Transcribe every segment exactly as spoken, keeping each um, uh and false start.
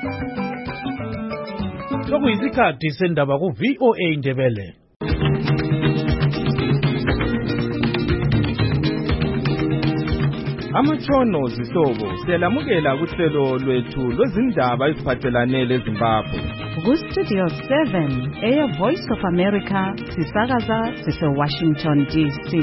Sokuyisikhathi sendaba ku V O A Indebele. Amatshono zihlobo siyalamukela kuhlelo lwethu lwezindaba eziphathelane leZimbabwe. Ku Studio seven, Air Voice of America, sisakaza sise Washington D C.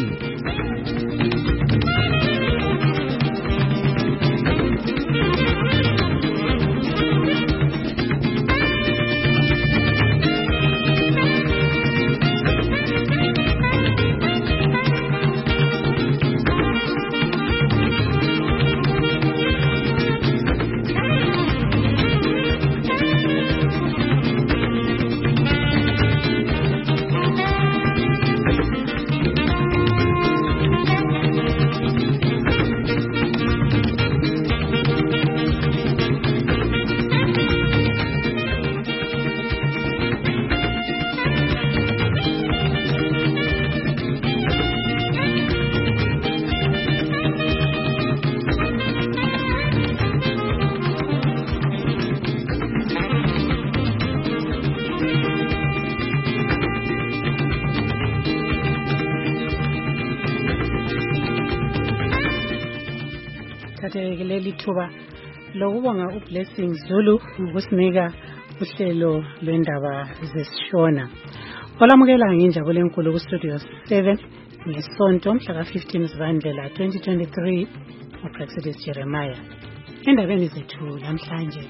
Leli thuba lokubonga uBlessing Zulu ngokusinika uhlelo lwendaba zesishona. Olamukela nginjabule enkulu ku Studio seven ngesonto mhla ka fifteen Zibandlela twenty twenty-three uPrexidus Jeremiah. Endabeni zethu namhlanje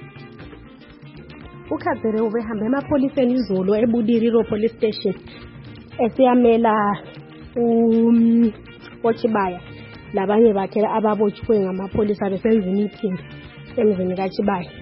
uKhadzere ubehambe emapholiseni izolo eBudiriro Police Station esiyamela um Ochibaya. Labanye bakhe ababotshwe ngamapholisa besenza meeting emzini kaChibaya.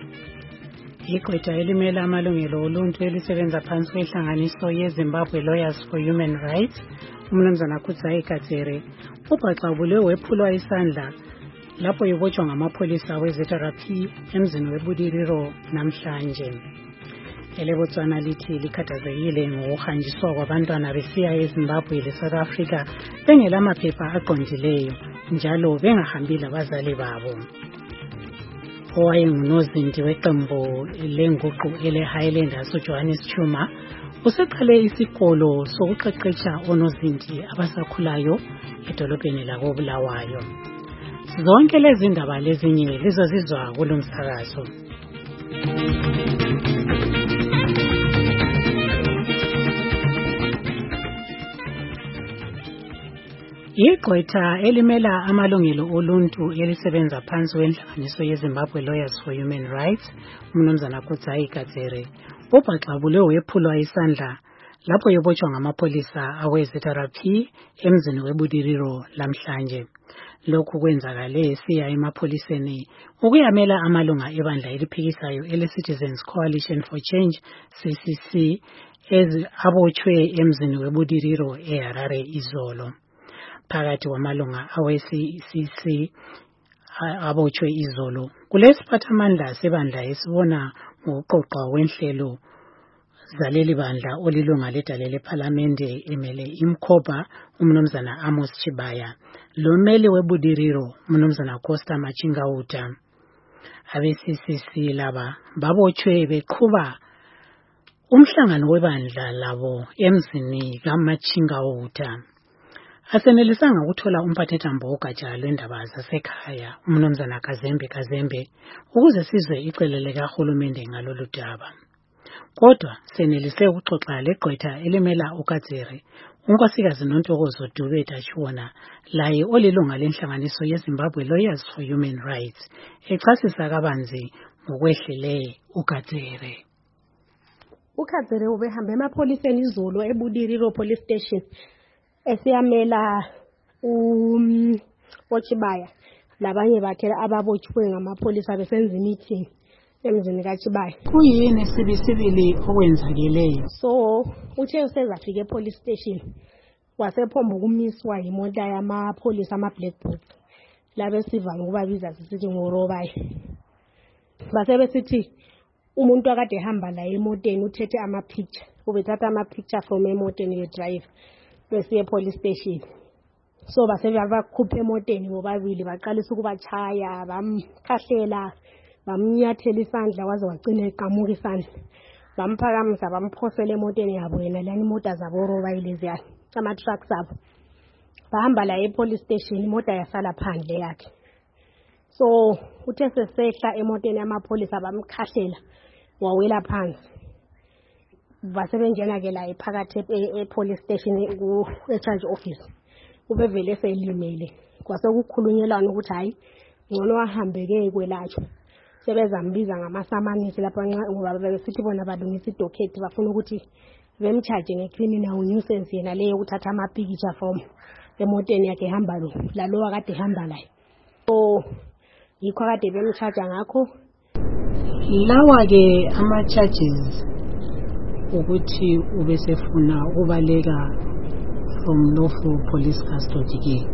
Igqwetha elimela amalungelo oluntu elisebenza phansi kwenhlanganiso yeZimbabwe Lawyers for Human Rights, umnumzana Kudzai Kadzere, ubhaxabule wephulwa isandla lapho yibotshwa ngamapholisa weZeta P emzini weBudiriro namhlanje. Elebotswana lithi likhathazekile ngokuhanjiswa kwabantwana besiya eZimbabwe leSouth Africa bengelamaphepha aqondileyo njalo bengahambi labazali babo. Owayengunozindi weqembu lenguqu ele-Highlanders uJohannes Chuma useqale isikolo sokuqeqesha onozindi abasakhulayo edolobheni lakoBulawayo. Zonke lezi ndaba lezinye lizozizwa kulo msakazo. Igqwetha elimela amalungelo oluntu elisebenza phansi kwenhlanganiso yeZimbabwe Lawyers for Human Rights, umnumzana Kudzai Kadzere, ubhaxabule wephulwa isandla lapho yebotshwa ngamapholisa aweZeta P emzini weBudiriro lamhlanje. Lokhu kwenzakale siya emapholiseni ukuyamela amalunga ebandla eliphikisayo ele-Citizens Coalition for Change C C C abotshwe emzini weBudiriro eHarare izolo. Phakathi kwamalunga awe-C C C abotshwe izolo kulesiphathamandla sebandla esibona ngokuqoqwa wenhlelo zaleli bandla olilunga ledale lePhalamende emele iMkhoba umnumzana Amos Chibaya lomeli weBudiriro umnumzana Costa Machingauta. Abe-C C C laba babotshwe beqhuba umhlangano webandla labo emzini kaMachingauta. Asenelisanga ukuthola umphathethambo wogatsha lwendaba zasekhaya umnumzana Kazembe Kazembe ukuze sizwe icele likahulumende ngalolu daba. Kodwa senelise ukuxoxa legqwetha elimela uKadzere, unkosikazi Nontokozo Dube Dashona, laye olilunga lenhlanganiso yeZimbabwe Lawyers for Human Rights, echasisa kabanzi ngokwehlele uKadzere. uKadzere ubehambe emapholiseni izolo eBudiriro Police Station esiyamela um Ochibaya. Labanye bakhe ababotshwe ngamapholisa besenza meeting emzini kaChibaya. Kuyini sibisibili okwenzakeleyo? So uthe usezafika epolice station wasephomba ukumiswa yimota yamapholisa ama-black box labe sivanga ukubabiza sisithi ngorobayi. Base besithi umuntu akade ehamba la emoteni uthethe ama-picture, ubethatha ama-picture from emoteni ye-drive besiye police station. So base bakhupha emoteni bobabili baqalisa ukubachaya bamkhahlela bamnyathela isandla waze wagcina eqamuka isandla. Bamphakamisa bamphosela emotweni yabo yena lani imota zabo roba ileziya ama trucks abo. Bahamba la e-police station imota yasala phandle yakhe. So uthe sesehla emotweni yamapholisa bamkhahlela wawela phansi. Basebenjena ke la ephakathi e-police station ku-charge office. Ubevele selimele. Kwase kukhulunyelana ukuthi hayi ngcono ahambeke kwelatshwa. Sebezambiza ngamasamanisi lapha ngoba besithi bona balungisa idocket bafuna ukuthi bemcharge ngecriminal nuisance yena leyo ukuthatha ama picture from emotweni yakhe ehamba lo lalowa kade ehamba la. So yikho kade bemcharge ngakho. Lawa ke ama charges ukuthi ubesefuna ubaleka from lawful police custody ke.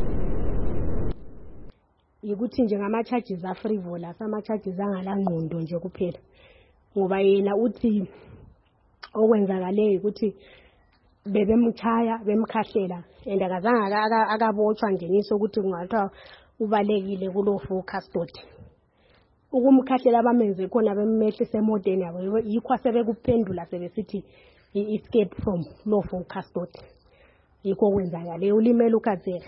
Yikuthi nje ngama charges a frivolous ama charges angala ngqondo nje kuphela. Ngoba yena uthi okwenzakale ukuthi bebemchaya bemkhahlela and akazange akabotshwa ngeniso ukuthi kungathiwa ubalekile kulawful custody. Ukumkhahlela abamenze khona bemmehlisa emotweni yabo yikho sebekuphendula sebesithi escape from lawful custody. Yikho kwenzakale ulimele uKadzere.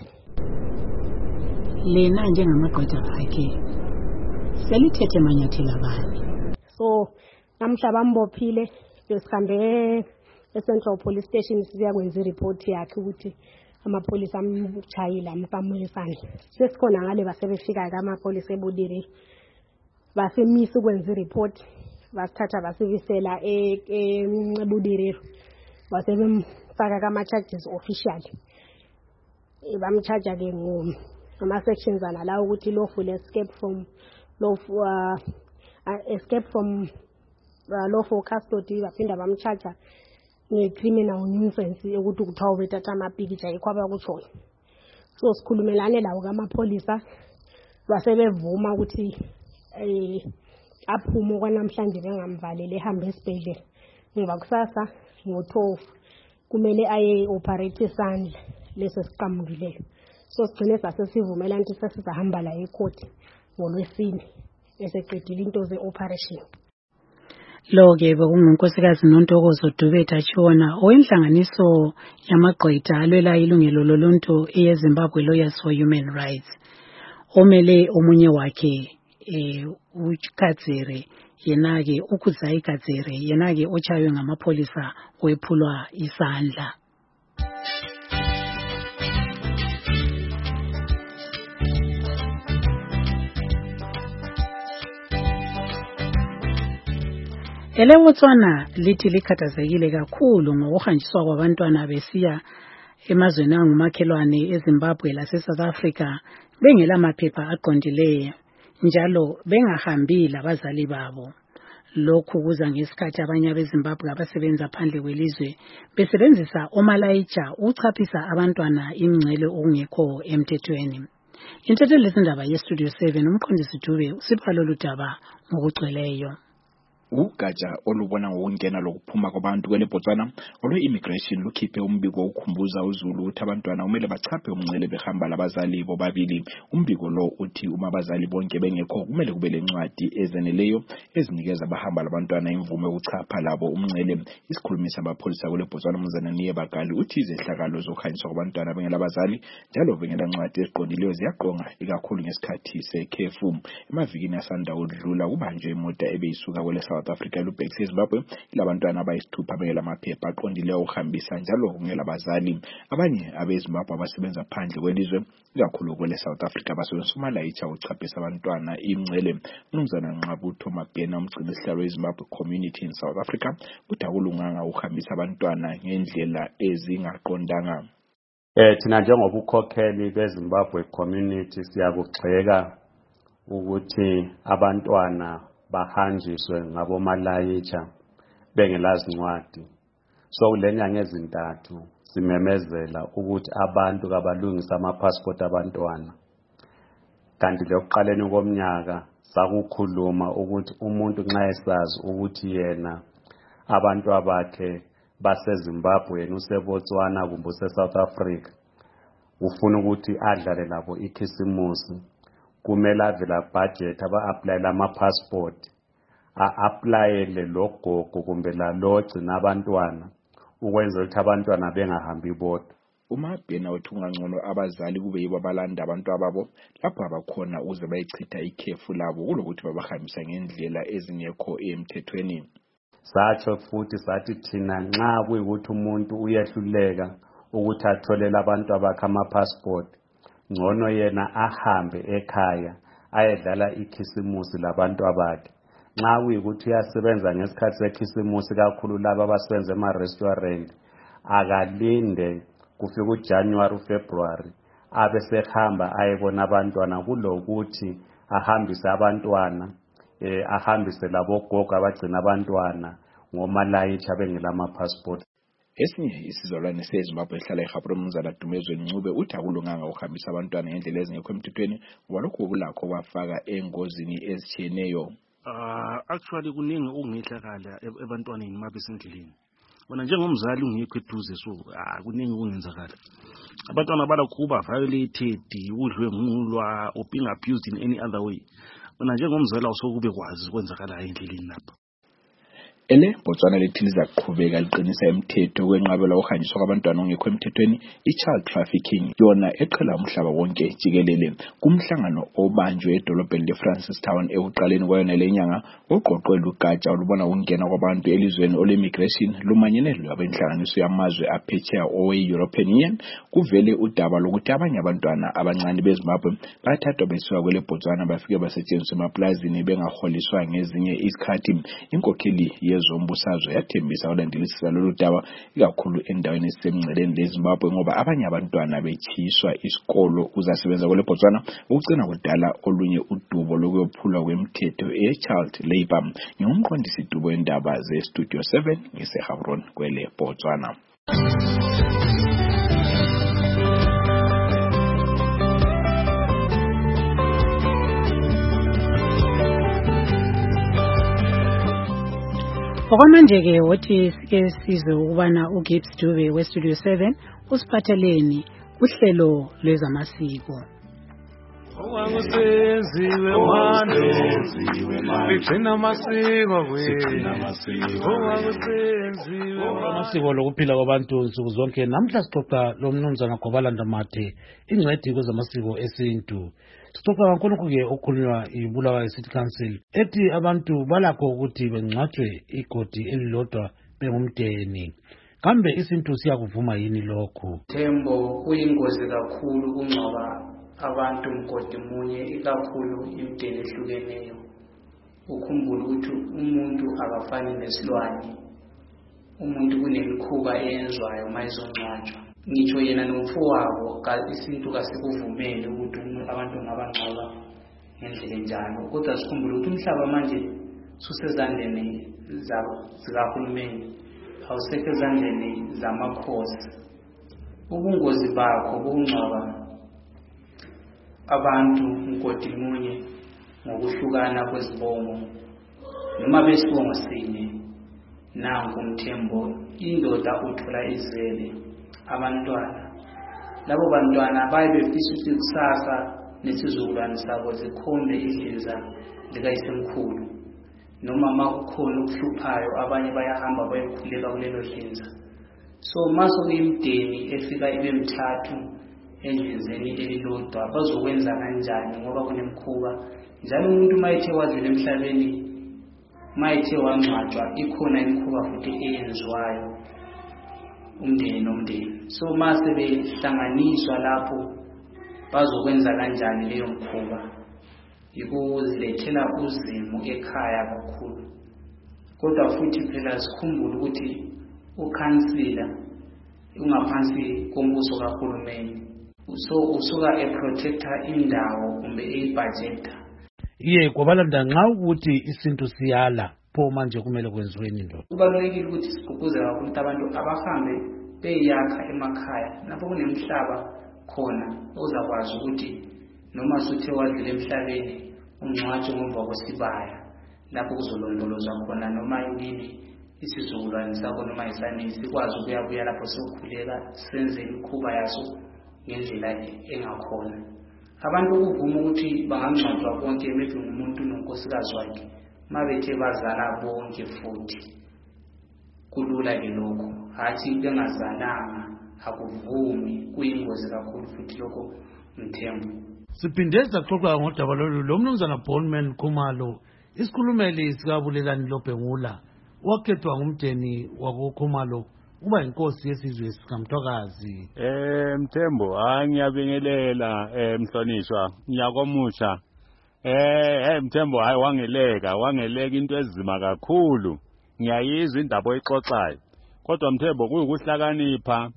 Lena njengamagqwetha akhe selithethe manyathela bani. So namhla bambophile besihambe e-Central Police Station siya kwenza report yakhe ukuthi amapolisa amchayile amqamule isandla. Sesikhona ngale basebefika ke amapolisa eBudiri basemisa ukwenza report basithatha basivisela eBudiri basebemfaka kama charges officially. Bamcharge ke ngo ama sections ana la ukuthi lawful escape from lawful uh, escape from uh, lawful custody baphinda bamcharge ngecriminal nuisance ukuthi ukuthawa bethatha ama picture yikho abakuthona. So sikhulumelane lawo kamapolisa basebevuma ukuthi eh aphume kwanamhlanje bengamvalele ehambe esibhedlela ngoba kusasa ngo-twelve kumele aye operate isandla leso siqamukileyo. So sigcine sasesivumela ukuthi sesizahamba la ecourt ngolwesine eseqedile into ze operation. Lo ke bekungunkosikazi Nontokozo Dubetha Chona owenhlanganiso yamagqwetha alwela ilungelo loluntu eZimbabwe Lawyers for Human Rights. Omele omunye wakhe eh uKadzere yena ke ukuzayi Kadzere yena ke ochaywe ngamapolisa wephulwa isandla. EleBotswana lithi likhathazekile kakhulu ngokuhanjiswa kwabantwana besiya emazweni angumakhelwane eZimbabwe laseSouth Africa bengela maphepha aqondileyo njalo bengahambi labazali babo. Lokhu kuza ngesikhathi abanye abeZimbabwe abasebenza phandle kwelizwe besebenzisa omalayija ukuchaphisa abantwana imingcele okungekho emthethweni. Intetho lezindaba yeStudio seven umqondisi Dube usipha lolu daba ngokugcweleyo. Ugatsha olubona ngokungena lokuphuma kwabantu kweleBotswana olwe-immigration lukhiphe umbiko wokukhumbuza uZulu ukuthi abantwana kumele bachaphe umngcele behamba labazali bobabili. Umbiko lo uthi uma abazali bonke bengekho kumele kube lencwadi ezeneleyo ezinikeza abahamba labantwana imvume yokuchapha labo umngcele. Isikhulumi samapholisa kweleBotswana uMnumzana Niyebakali uthi izehlakalo zokuhanjiswa kwabantwana bengelabazali njalo bengela ncwadi eziqondileyo ziyaqonga ikakhulu ngesikhathi sekhefu. Emavikini asanda udlula kubanjwe imota ebeyisuka kwele South Africa lubhekise eZimbabwe ilabantwana abayisithupha bengela maphepha aqondileyo ukuhambisa njalo kungela bazali. Abanye abeZimbabwe abasebenza phandle kwelizwe ikakhulu kwele South Africa basebenzisa umalayija ukuchaphisa abantwana imingcele. Umnumzana Nqabutho Mabhena umgcinisihlalo weZimbabwe Community in South Africa uthi akulunganga ukuhambisa abantwana ngendlela ezingaqondanga. Eh thina njengobukhokheli beZimbabwe Community siyakugxeka ukuthi abantwana bahanjiswe ngabomalayija bengelazincwadi. So kulenyanga ezintathu simemezela ukuthi abantu kabalungisa amapassport abantwana. Kanti lokuqaleni komnyaka sakukhuluma ukuthi umuntu nxa esazi ukuthi yena abantu abakhe baseZimbabwe yena useBotswana kumbe useSouth Africa ufuna ukuthi adlale labo ikhisimusi kumele avela budget aba-aplayela ama-passport, a-aplayele logogo kumbe lalogcina abantwana ukwenza ukuthi abantwana bengahambi bodwa. Uma bhena uthi kungangcono abazali kube yibo abalanda abantu ababo lapho abakhona uze bayichitha ikhefu labo kulokuthi babahambisa ngendlela ezingekho emthethweni. Satsho futhi sathi thina nxa kuyikuthi umuntu uyehluleka ukuthi atholele abantu abakhe ama-passport, ngcono yena ahambe ekhaya ayedlala ikhisimusi labantu abakhe. Nxa kuyikuthi uyasebenza ngesikhathi sekhisimusi kakhulu laba abasebenza ema-restaurant, akalinde kufika uJanuary February abe sehamba ayebona abantwana kulokuthi ahambise abantwana eh ahambise labogogo abagcina abantwana ngomalayitsha bengela ama-passport. Esinye isizalwane seZimbabwe ehlala eGaborone umnumzana Dumezweni Ncube uthi akulunganga ukuhambisa abantwana ngendlela ezingekho emthethweni ngoba lokho kubulakho kwafaka engozini ezitshiyeneyo. Uh, actually kuningi okungehlakala ebantwaneni mabesendleleni. Bona njengomzali ungekho eduze so ah kuningi okungenzakala. Abantwana balakuba violated, udlwengulwa or being abused in any other way. Bona njengomzali awusokube kwazi kwenzakala endleleni lapha. Ele Botswana lethili zaqhubeka liqinisa imithetho kwenqabela ukuhanjiswa kwabantwana ongekho emthethweni i-child trafficking yona eqhela umhlaba wonke jikelele. Kumhlangano obanjwe edolobheni leFrancistown ekuqaleni kwayona lenyanga oqoqwe lugatsha olubona ukungena kwabantu elizweni ole-immigration lumanyene lwabenhlanganiso yamazwe aphetsheya owe-European Union kuvele udaba lokuthi abanye abantwana abancane beZimbabwe bathathwa besuka kwele Botswana bafike basetshenziswa emaplazini bengaholiswa ngezinye isikhathi. Inkokheli yezombusazwe yathembisa abalandelisisa lolu daba ikakhulu endaweni ezisemngceleni leZimbabwe ngoba abanye abantwana bechiswa isikolo uzasebenza kwele Botswana ukugcina kudala olunye udubo lokuyophulwa kwemithetho e-child labor. Ngumqondisi dubo endaba ze-Studio seven ngeseGaborone kwele Botswana. Okwamanje-ke wothi sike sizwe ukubana uGibbs Dube we-Studio seven usiphatheleni uhlelo lwezamasiko. Owakusenziwe manje bigcina amasiko wethu owakusenziwe amasiko lokuphila kwabantu nsuku zonke. Namhla sixoxa lo mnumzana Gobalanda Mathe ingcedi kwezamasiko esintu. Sixoxa kakhulu-ke okukhulunywa yiBulawayo City Council ethi abantu balakho ukuthi bengcwatshwe igodi elilodwa bengumdeni. Kambe isintu siyakuvuma yini lokhu? Thembo kuyingozi kakhulu ukungcwaba abantu mgodi munye ikakhulu imideni ehlukeneyo. Ukhumbule ukuthi umuntu akafani nesilwane. Umuntu kunemikhuba eyenzwayo mayizongcwatshwa. Ngitsho yena nomfowabo isintu kasikuvumeli ukuthi abantu ngabangcwaba ngendlela enjalo. Kodwa sikhumbule ukuthi umhlaba manje susezandleni zikahulumeni, awusekho ezandleni zamakhosi. Ubungozi bakho bokungcwaba abantu mgodi munye ngokuhlukana kwezibongo noma besibongo sinye. Nangu umthembo, indoda uthola izele abantwana. Labo bantwana baye befisa ukuthi kusasa nesizukulwane sabo zikhombe idlinza likayisemkhulu. Noma makukhona ukuhluphayo abanye bayahamba bayekhuleka kulelo dlinza. So maso kuyimdeni efika ibe mithathu endlizeni elilodwa bazokwenza kanjani ngoba kunemkhuba. Njalo umuntu mayethe wadlula emhlabeni mayethe wangcwatshwa ikhona imkhuba futhi eyenziwayo umndeni nomndeni. So mase behlanganiswa lapho bazokwenza kanjani leyo mkhuba. Yikuzilethela uzimo ekhaya kakhulu. Kodwa futhi phela sikhumbule ukuthi ukhansila ungaphansi kombuso kahulumeni. So usuka eprotector indawo kumbe eyibudgeta. Iye Gobalanda nxa ukuthi isintu siyala pho manje kumele kwenziweni ndo. Kubalulekile ukuthi sigqugquze kakhulu abantu abahambe beyakha emakhaya lapho kunemhlaba khona uzakwazi ukuthi noma suthe wadlula emhlabeni ungcwatshwe ngomva kwesibaya lapho kuzolondolozwa khona noma yini isizukulwane sakho noma isani sikwazi ukuyabuya lapho sokhuleka senze imikhuba yaso ngendlela engakhona. abantu ukuvuma ukuthi bangangcwatshwa konke maybe ngumuntu nonkosikazi wakhe mabethe bazala bonke futhi kulula ke lokho hathi bengazalanga akuvumi kuyingozi kakhulu futhi lokho Mthembu. Siphinde saxoxa ngodaba lolu lo mnumzana Bowman Khumalo isikhulumeli sikabulelani Lobhengula wakhethwa ngumdeni wako Khumalo uba inkosi yesizwe sikaMthwakazi. Eh Mthembu hayi ngiyabingelela eh mhlonishwa ngiyakomusha eh hey Mthembu hayi wangeleka wangeleka into ezima kakhulu ngiyayizwa indaba oyixoxayo kodwa Mthembu kuyikuhlakanipha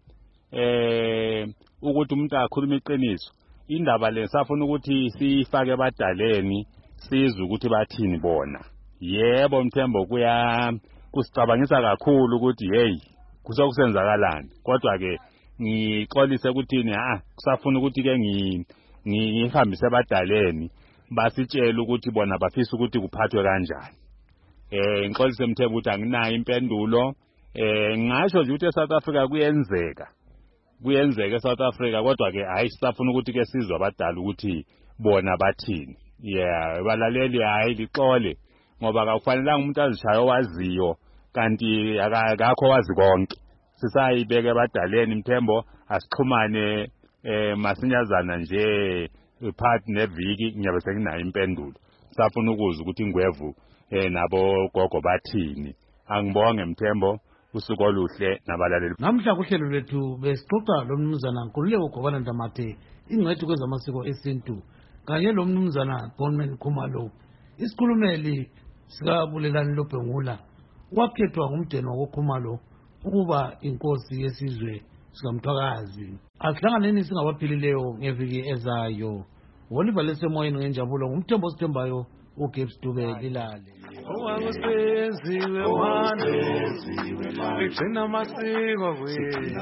eh ukuthi umuntu akhuluma iqiniso indaba le safuna ukuthi sifake abadaleni sizwe ukuthi bathini bona. Yebo Mthembu kuya kusicabangisa kakhulu ukuthi hey kusokusenzakalani kodwa ke ngixolise ukuthini ha kusafuna ukuthi ke ngihambise abadaleni basitshela ukuthi bona bafisa ukuthi kuphathwe kanjani. Eh ngixolise Mthembu ukuthi anginayo impendulo eh ngisho nje ukuthi eSouth Africa kuyenzeka kuyenzeka eSouth Africa kodwa ke hayi sisafuna ukuthi ke sizwe abadala ukuthi bona bathini. Yeah balaleli hayi lixole ngoba akufanelanga umuntu azishaye owaziyo kanti akakho wazi konke. Sisayibeke abadaleni Mthembo asixhumane eh masinyazana nje part neviki ngiyabe senginayo impendulo. Safuna ukuzwa ukuthi ingwevu eh nabo gogo bathini. Angibonge Mthembo usuku oluhle nabalaleli. Namhla kuhlelo lethu besixoxa lo mnumzana Nkululeko Khobala Ndamathe ingcwethi kwezamasiko esintu kanye lo mnumzana Bowman Khumalo isikhulumeli sikabulelani Lobhengula wakhethwa ngumdeni wako Khumalo ukuba inkosi yesizwe sikaMthwakazi. Asihlanganeni singabaphilileyo ngeviki ezayo. Woliva lesemoyeni ngenjabulo ngumthembo sithembayo uGibbs Dube Lilale. Owakusenziwe manje sigcina amasiko wethu.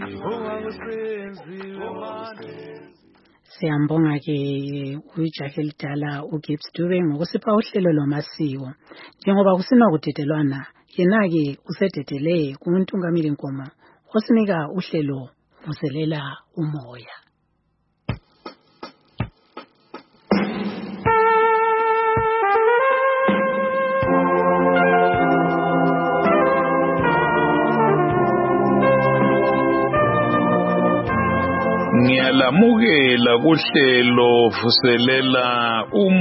Owakusenziwe manje. Siyambonga ke uJack elidala uGibbs Dube ngokusipha uhlelo lwamasiko. Njengoba kusinokudedelwana yena ke usededele kuNtungamili Nkoma osinika uhlelo vuselela umoya. Ngiyalamukela kuhlelo vuselela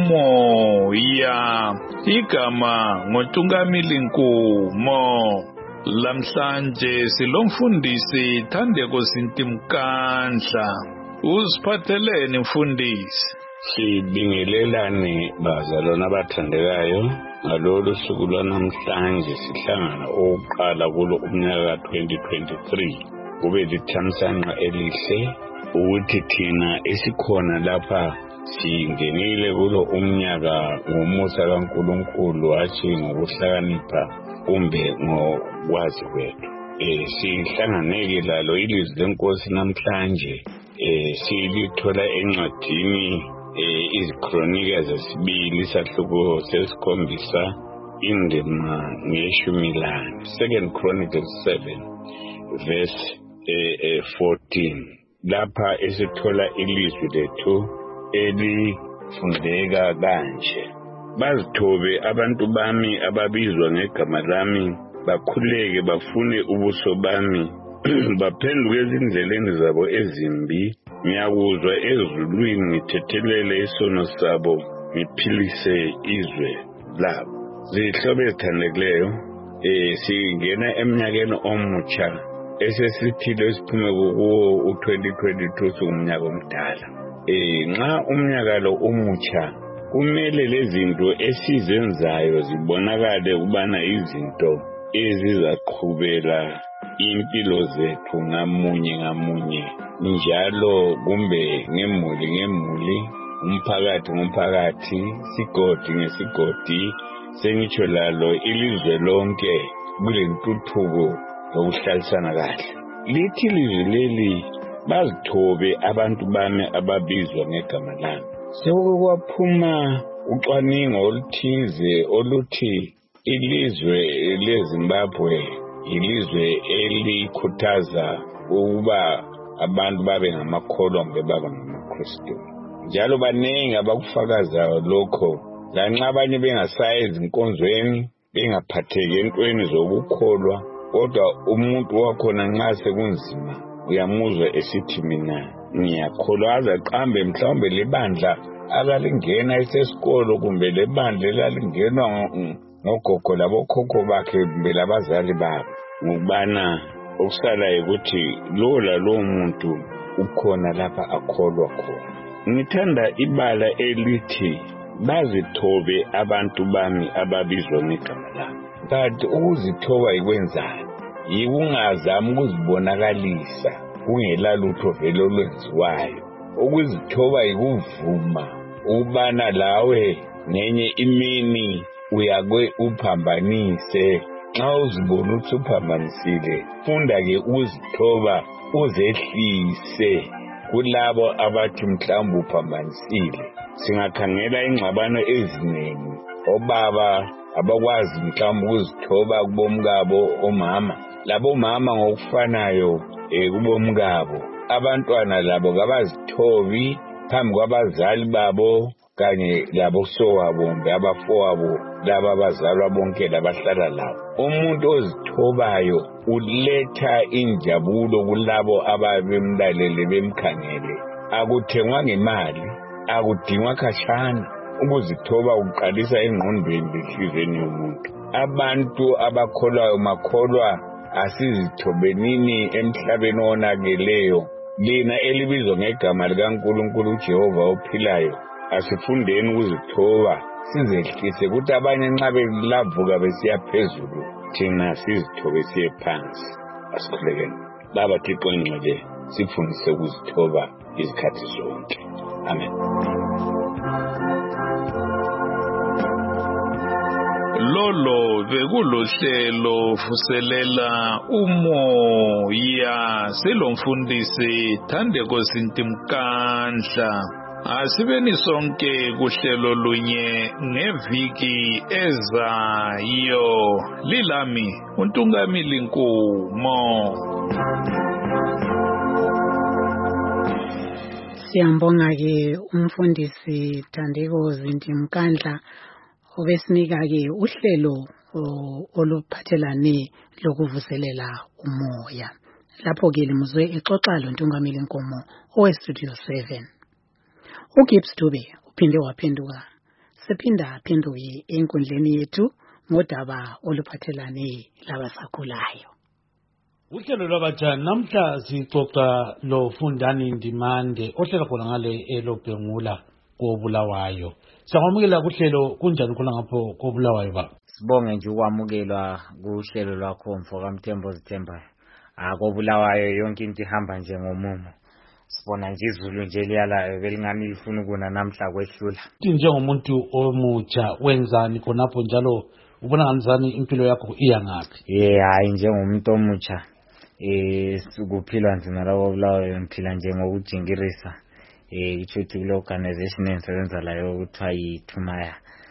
umoya igama ngoNtungamili Nkomo. Lamhlanje silomfundisi Thandeko Sintimkandla. Uziphatheleni mfundisi? Sibingelelani bazalwana abathandekayo ngalolu suku lwanamhlanje sihlangana oqala kulo umnyaka twenty twenty-three. Kube lithamsanqa elihle ukuthi thina esikhona lapha singenile kulo umnyaka ngomusa kaNkulunkulu athi ngokuhlakanipha kumbe ngokwazi kwethu. Eh sihlanganeke lalo ilizwi lenkosi namhlanje eh silithola encwadini eh izikronika zesibili sahluko sesikhombisa indima ngeshumi lane. Second Chronicles seven verse eh fourteen. Lapha esithola ilizwi lethu elifundeka kanje. Bazithobe abantu bami ababizwa ngegama lami bakhuleke bafune ubuso bami baphenduke ezindleleni zabo ezimbi. Ngiyakuzwa ezulwini ngithethelele isono sabo ngiphilise izwe labo. Zihlobo ezithandekileyo eh singena eminyakeni omutsha esesithile esiphume kuwo u twenty twenty-two sumnyaka omdala. Eh nxa umnyaka lo omutsha kumele lezinto esizenzayo zibonakale ubana izinto ezizaqhubela impilo zethu ngamunye ngamunye njalo kumbe ngemuli ngemuli umphakathi ngomphakathi sigodi ngesigodi sengitsho lalo ilizwe lonke kulentuthuko lokuhlalisana kahle. Lithi ilizwe leli bazithobe abantu bami ababizwa ngegama lami. Sekwaphuma ucwaningo oluthize oluthi ilizwe leZimbabwe ilizwe elikhuthaza ukuba abantu babe ngamakholwa babe ngamaKristu. njalo baningi abakufakazayo lokho lanxa abanye bengasayenzi inkonzweni bengaphatheki entweni zokukholwa kodwa umuntu wakhona nxa sekunzima uyamuzwa esithi mina ngiyakholwa aze aqambe mhlawumbe lebandla akalingena esesikolo kumbe lebandla elalingenwa ngogogo labokhokho bakhe kumbe labazali babo ngokubana okusala ukuthi lo lalowo muntu ukhona lapha akholwa khona. Ngithanda ibala elithi bazithobe abantu bami ababizwa ngegama lami. Kanti ukuzithoba yikwenzani? Yikungazami ukuzibonakalisa kungela lutho vele olwenziwayo. Ukuzithoba yikuvuma ubana lawe nenye imini uyakwe uphambanise. Nxa uzibona ukuthi uphambanisile funda ke uzithoba uzehlise kulabo abathi mhlawumbe uphambanisile. Singakhangela ingxabano eziningi obaba abakwazi mhlawumbe ukuzithoba kubomkabo omama labo mama ngokufanayo eh kubomkabo abantwana labo kabazithobi phambi kwabazali babo kanye labo sowabo kumbe abafowabo laba abazalwa bonke labahlala labo. Umuntu ozithobayo uletha injabulo kulabo ababemlalele bemkhangele. Akuthengwa ngemali, akudingwa khatshana. Ukuzithoba uqalisa engqondweni lehlizweni yomuntu. Abantu abakholwayo makholwa asizithobenini emhlabeni onakeleyo. Lina elibizwa ngegama likaNkulunkulu uJehova ophilayo asifundeni ukuzithoba sizehlise ukuthi abanye nxa belavuka besiya phezulu thina sizithobe siye phansi. Asikhulekeni baba Thixo ngcwele sifundise ukuzithoba izikhathi zonke. Amen. Lolo bekulohlelo vuselela umoya selomfundisi Thandeko Sintimkandla. Asibeni sonke kuhlelo lunye ngeviki ezayo. Lilami uNtungamili Nkumo. Siyambonga ke umfundisi Thandeko Sintimkandla obesinika ke uhlelo oluphathelane lokuvuselela umoya. Lapho ke limuzwe exoxa loNtungamili Nkumo owe Studio seven. uGibbs Dube uphinde waphenduka sephinda aphenduke enkundleni yethu ngodaba oluphathelane labasakhulayo. Uhlelo lwabatsha namhla sixoxa lo Fundani Ndimande ohlela khona ngale eLobhengula koBulawayo. Siyamukela kuhlelo kunjani khona ngapho koBulawayo ba? Sibonge nje ukwamukelwa kuhlelo lwakho mfoka Mthembu Zithembayo. Akobulawayo yonke into ihamba nje ngomumo. Sibona nje izulu nje liyala belingani lifuna ukuna namhla kwehlula. Njengomuntu omutsha wenzani khonapho njalo ubona kanjani impilo yakho iya ngaphi? Eh hayi njengomuntu omutsha eh sikuphila nzima lapho Bulawayo ngiphila nje ngokujingirisa. Eh ichuthi kule organization engisebenza layo ukuthiwa yiThumaya.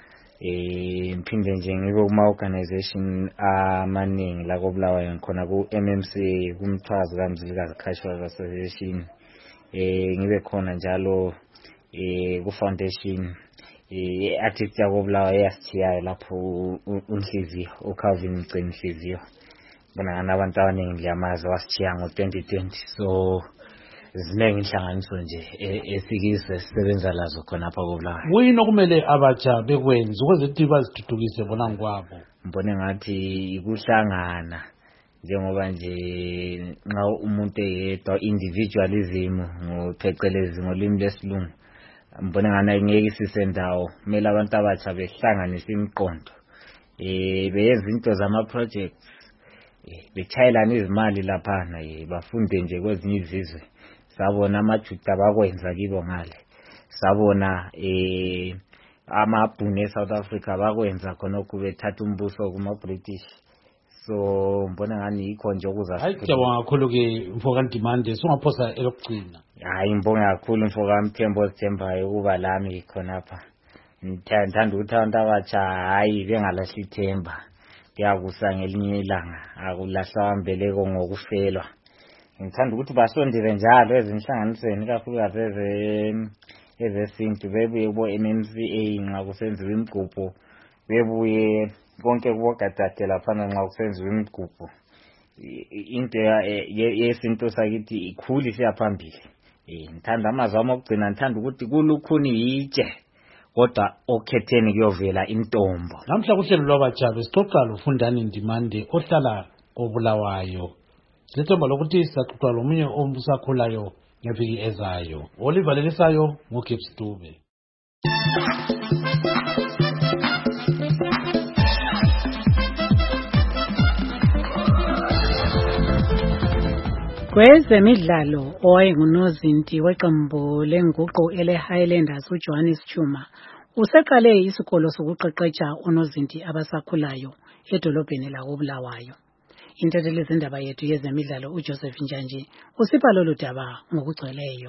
Eh mphinde nje ngibe kuma organization amaningi la koBulawayo ngikhona ku M M C kumthwazi kaMzilikazi Cultural Association. Eh ngibe khona njalo eh ku foundation eh artist yakoBulawayo yasithiyayo lapho uNhliziyo uCalvin Mgcini Nhliziyo. Bona abantu abaningi liyamazi wasithiya ngo twenty twenty. So ziningi inhlanganiso nje esikizwe sisebenza lazo khona apha koBulawayo. Kuyini okumele abatsha bekwenza ukuze ukuthi bazithuthukise bona ngokwabo? Mbone ngathi ikuhlangana njengoba nje nxa umuntu eyedwa individualism ngophecelezi ngolimi lesilungu. Mbone ngana ngeke sisendawo kumele abantu abatsha behlanganise imiqondo eh beyenza into zama projects bechayelana izimali lapha na bafunde nje kwezinye izizwe. Sabona amajuda bakwenza kibo ngale. Sabona eh amabhunu eSouth Africa bakwenza khona ukubethatha umbuso kuma British. So mbona ngani ikho nje okuza. Hayi ngiyabonga kakhulu ke mfoka Ndimande singaphosa elokugcina. Hayi ngibonga kakhulu mfoka Mthembu Zithembayo ukuba lami khona apha. Ngithanda ukuthi abantu abatsha hayi bengalahli ithemba. Kuyakusa ngelinye ilanga akulahlwa mbeleko ngokufelwa. Ngithanda ukuthi basondele njalo ezinhlanganisweni kakhulukazi eze ezesintu bebuye kubo M M C A nxa kusenziwa imigubho bebuye konke kubogadade laphana nxa kusenziwa imigubho into yesintu sakithi ikhulu siyaphambili. Eh ngithanda amazwi okugcina ngithanda ukuthi kulukhuni yitshe kodwa okhetheni kuyovela intombo. Namhla kuhlelo lwabatsha besixoxa loFundani Ndimande ohlala koBulawayo. Sithemba lokuthi sizaxoxa lomunye ombusakhulayo ngeviki ezayo. Olivalelisayo ngoGibbs Dube. Kwezemidlalo owayengunozinti weqembu lenguqu ele Highlanders uJohannes Chuma useqale isikolo sokuqeqesha onozinti abasakhulayo edolobheni lakoBulawayo. Intetheli zindaba yethu yezemidlalo uJoseph Njanji usipha lolu daba ngokugcweleyo.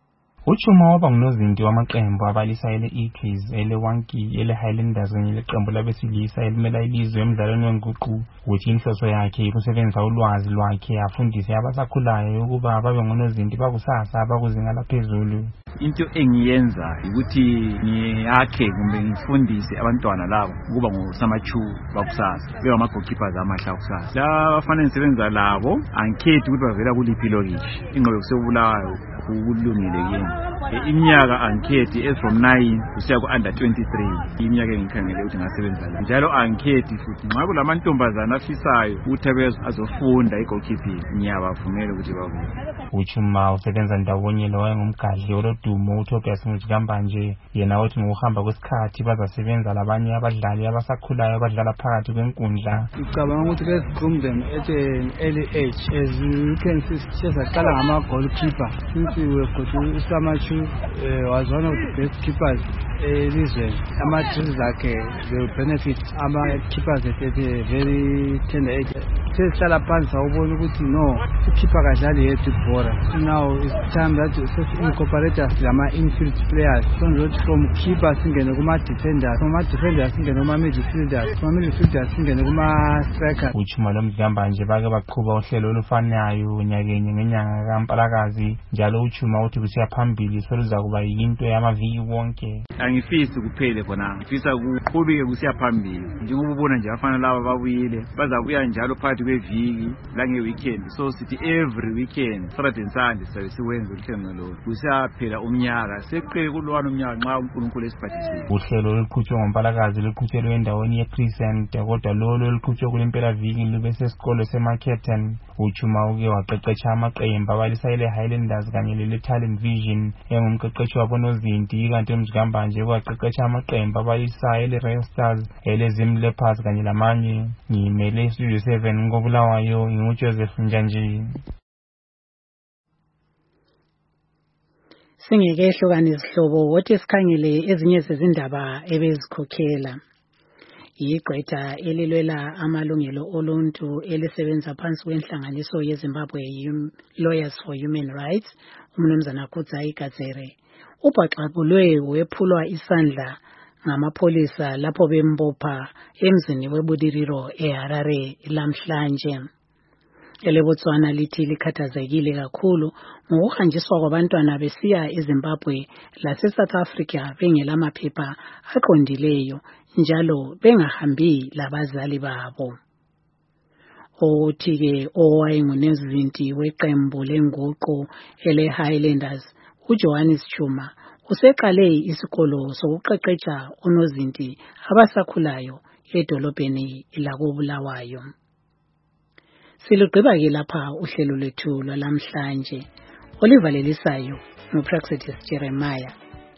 Uchuma waba ngunozinti wamaqembu abalisa ele Eagles ele Wanki ele Highlanders kanye leqembu labesilisa elimela ilizwe emidlalweni wenguqu ukuthi inhloso yakhe ukusebenzisa ulwazi lwakhe afundise abasakhulayo ukuba babe ngunozinti bakusasa bakuzinga laphezulu. Into engiyenza ukuthi ngiyakhe kumbe ngifundise abantwana labo ukuba ngosamachu bakusasa beba ama goalkeepers amahle akusasa. La bafana nisebenza labo angikhethi ukuthi bavela kuliphi lokishi ingobe kuseBulawayo ukulungile yini. Iminyaka angikhethi es from nine kusiya ku under twenty-three iminyaka engikhangele ukuthi ngasebenza la. Njalo angikhethi futhi nxa kulamantombazana afisayo ukuthi azofunda igoalkeeping ngiyabavumela ukuthi babuye. Uchuma usebenza ndawonye lo wayengumgadli olodumo uTobias Mujikambanje yena othi ngokuhamba kwesikhathi bazasebenza labanye abadlali abasakhulayo abadlala phakathi kwenkundla. Ngicabanga ukuthi let's groom them at an early age. As you can see, sesaqala ngama goalkeeper since we were got Usamachu uh, was one of the best keepers elizweni. Ama-drills zakhe they will benefit ama-keepers at a very tender age. Sesihlala phansi sawubona ukuthi no ukhipha kadlali yedwa ibhora. Now it's time that sesi-incorporate lama-infield players sonzothi from keeper singene kuma-defenders, from ama-defenders singene kuma-midfielders, kuma-midfielders singene kuma-strikers. Uchuma loMzigambanje bake baqhuba uhlelo olufanayo nyakenye ngenyanga kaMpalakazi njalo Uchuma uthi kusiya phambili soluzakuba yinto yamaviki wonke. Angifisi kuphele khona ngifisa kuqhubeke kusiya phambili njengoba ubona nje abafana laba babuyile bazabuya njalo phakathi kweviki lange weekend so sithi every weekend Saturday and Sunday sabe siwenza uhlelo lo kusiyaphela umnyaka seqhele kulwana umnyaka nxa uNkulunkulu esiphathise. Uhlelo oluqhutshwe ngoMpalakazi luqhutshelwe endaweni yeCrescent kodwa lolo oluqhutshwe kulempela viki lube sesikolo seMarketten. Uchuma uke waqeqesha amaqembu abalisa ele Highlanders kanye lele Talent Vision engumqeqeshi wabonozinti kanti uMzigambanje waqeqesha amaqembu abalisa ele Royal Stars ele Zim Leopards kanye lamanye. Ngimele Studio seven ngoBulawayo nguJoseph Njanji. Singeke ehlukane izihlobo wothi sikhangele ezinye zezindaba ebezikhokhela. Igqwetha elilwela amalungelo oluntu elisebenza phansi kwenhlanganiso yeZimbabwe Lawyers for Human Rights umnumzana Kudzai Gadzere ubhaxabulwe wephulwa isandla ngamapholisa lapho bembopha emzini weBudiriro eHarare lamhlanje. EleBotswana lithi likhathazekile kakhulu ngokuhanjiswa kwabantwana besiya eZimbabwe laseSouth Africa bengelamaphepha aqondileyo njalo bengahambi labazali babo. Othi-ke owayengunozinti weqembu lenguqu ele Highlanders uJohannes Chuma useqale isikolo sokuqeqesha onozinti abasakhulayo edolobheni lakoBulawayo. Silugqiba ke lapha uhlelo lwethu lwalamhlanje. Olivalelisayo noPraxetis Jeremiah.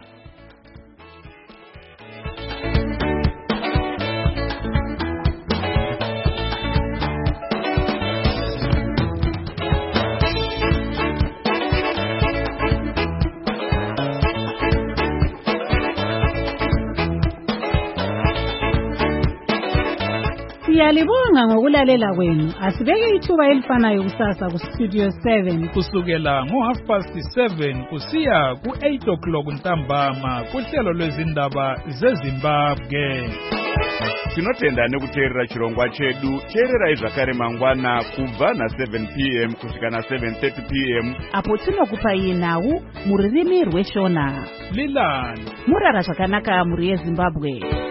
Siyalibonga ngokulalela kwenu. Asibeke ithuba elifanayo kusasa ku Studio seven kusukela ngo half past seven kusiya ku eight o'clock ntambama kuhlelo lwezindaba zeZimbabwe. tinotenda nekuteerera chirongwa chedu. teererai zvakare mangwana kubva na-seven p m kusvika na-seven thirty p m apo tinokupai nhau muririmi rweshona. Lilani murara zvakanaka muri yeZimbabwe.